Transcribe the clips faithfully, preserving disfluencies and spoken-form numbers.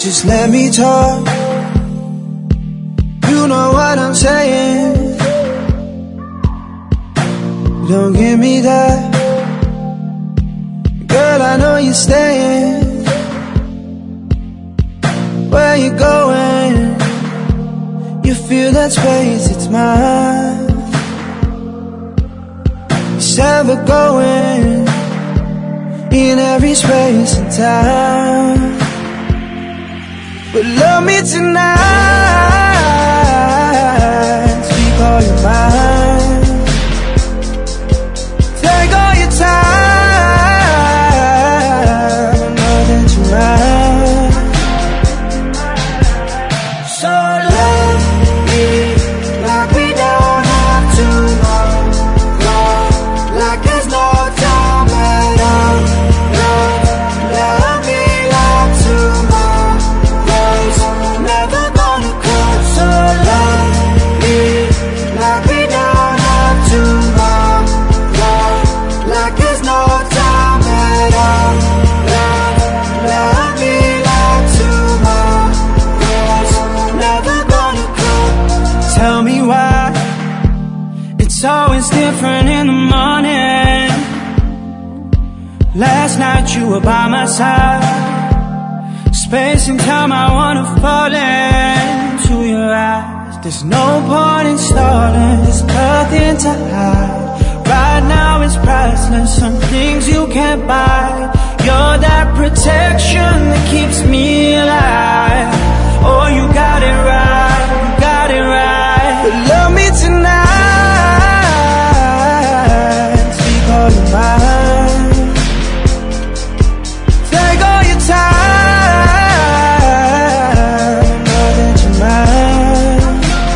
just let me talk. You know what I'm saying. Don't give me that. Girl, I know you're staying. Where you going? You feel that space, it's mine. It's ever going in every space and time. But love me tonight, speak all your mind. Take all your time, I know that you're right. So love me like we don't have tomorrow, like there's no time at all. Love, love me like tomorrow's never gonna come. So love me like we don't have tomorrow, like there's no time at all. Love, love me like tomorrow's never gonna come. Tell me why it's always different in the morning. Last night you were by my side. Space and time, I wanna fall into your eyes. There's no point in stalling, there's nothing to hide. Right now it's priceless, some things you can't buy. You're that protection that keeps me alive. Oh, you got it right, you got it right. But love me tonight, speak all your mind. Take all your time, know that you're mine.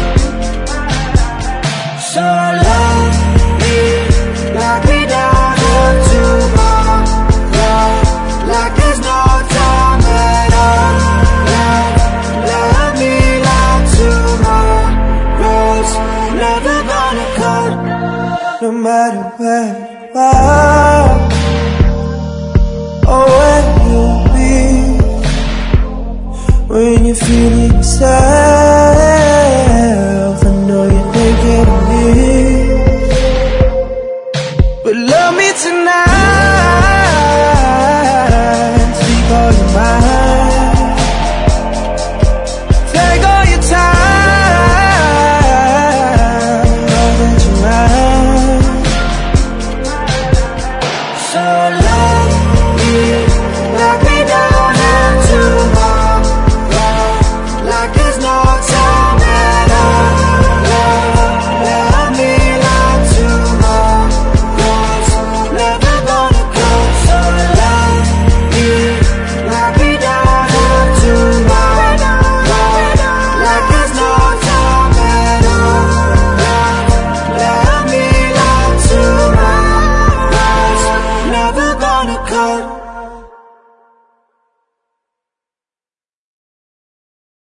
So love me like we don't have tomorrow, like there's no time at all. Love, love me like tomorrow's never gonna come. No matter where you are or where you'll be, when you're feeling sad.